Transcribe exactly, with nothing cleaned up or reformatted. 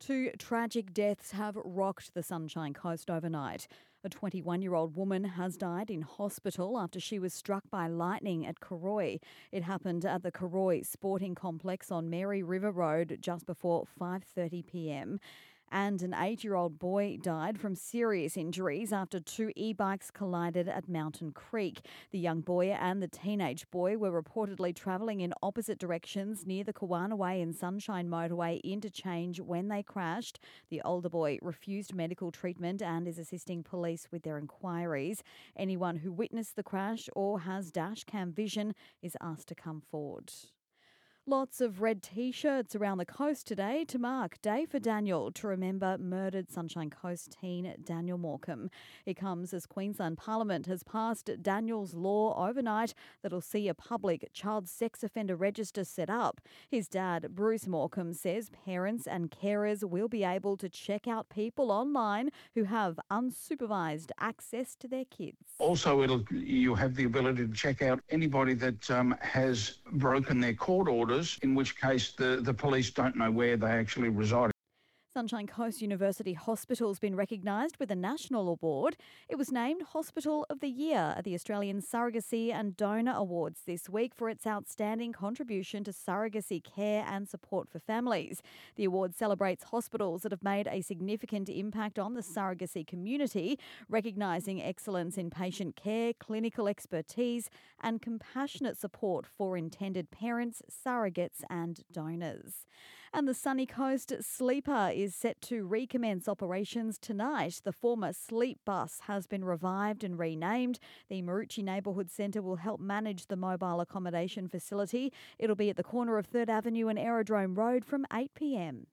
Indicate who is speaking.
Speaker 1: Two tragic deaths have rocked the Sunshine Coast overnight. A twenty-one-year-old woman has died in hospital after she was struck by lightning at Karoi. It happened at the Karoi Sporting Complex on Mary River Road just before five thirty p m. And an eight-year-old boy died from serious injuries after two e-bikes collided at Mountain Creek. The young boy and the teenage boy were reportedly travelling in opposite directions near the Kawana Way and Sunshine Motorway interchange when they crashed. The older boy refused medical treatment and is assisting police with their inquiries. Anyone who witnessed the crash or has dash cam vision is asked to come forward. Lots of red T-shirts around the coast today to mark Day for Daniel, to remember murdered Sunshine Coast teen Daniel Morecambe. It comes as Queensland Parliament has passed Daniel's law overnight that'll see a public child sex offender register set up. His dad, Bruce Morecambe, says parents and carers will be able to check out people online who have unsupervised access to their kids.
Speaker 2: Also, it'll you have the ability to check out anybody that um, has broken their court orders, in which case the, the police don't know where they actually reside.
Speaker 1: Sunshine Coast University Hospital has been recognised with a national award. It was named Hospital of the Year at the Australian Surrogacy and Donor Awards this week for its outstanding contribution to surrogacy care and support for families. The award celebrates hospitals that have made a significant impact on the surrogacy community, recognising excellence in patient care, clinical expertise and compassionate support for intended parents, surrogates and donors. And the Sunny Coast Sleeper is set to recommence operations tonight. The former Sleep Bus has been revived and renamed. The Maroochy Neighbourhood Centre will help manage the mobile accommodation facility. It'll be at the corner of third Avenue and Aerodrome Road from eight p m.